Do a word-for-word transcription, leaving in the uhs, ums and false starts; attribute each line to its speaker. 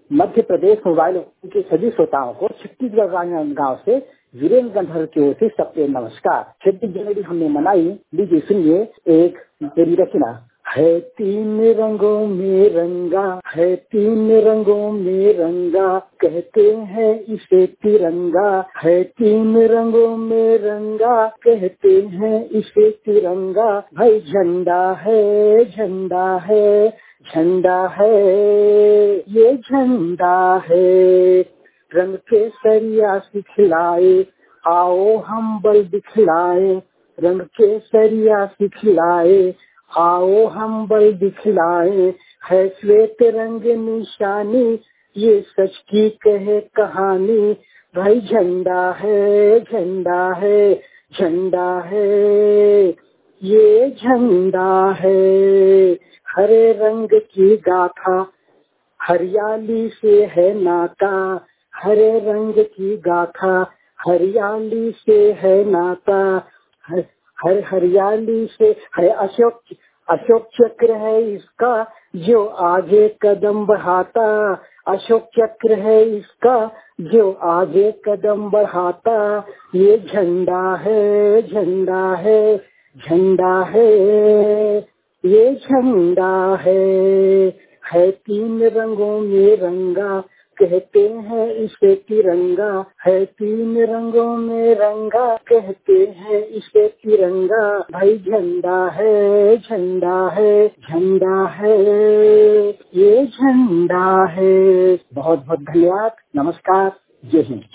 Speaker 1: Madhya Pradesh mobile के सभी श्रोताओं को छत्तीसगढ़ गांव से वीरेंद्र गंधर्व की ओर से सबके नमस्कार। छब्बीस जनवरी हमने मनाई, लीजिए सुनिए एक मेरी रचना। है तीन रंगों में रंगा, है तीन रंगों में रंगा, कहते हैं इसे तिरंगा। है तीन रंगों में रंगा, कहते हैं इसे तिरंगा। भाई झंडा है, झंडा है, झंडा है, ये झंडा है। रंग के सरिया सिखलाए, आओ हम बल दिखलाए। रंग के सरिया सिखलाए, आओ हम बल दिखलाए। है श्वेत रंग निशानी, ये सच की कहे कहानी। भाई झंडा है, झंडा है, झंडा है, ये झंडा है। हरे रंग की गाथा, हरियाली से है नाता। हरे रंग की गाथा, हरियाली से है नाता। हर, हर हरियाली से है अशोक, अशोक चक्र है इसका जो आगे कदम बढ़ाता। अशोक चक्र है इसका जो आगे कदम बढ़ाता। ये झंडा है, झंडा है, झंडा है, ये झंडा है। है तीन रंगों में रंगा, कहते हैं इसे तिरंगा। है तीन रंगों में रंगा, कहते हैं इसे तिरंगा। भाई झंडा है, झंडा है, झंडा है, ये झंडा है। बहुत बहुत धन्यवाद, नमस्कार, जय हिंद।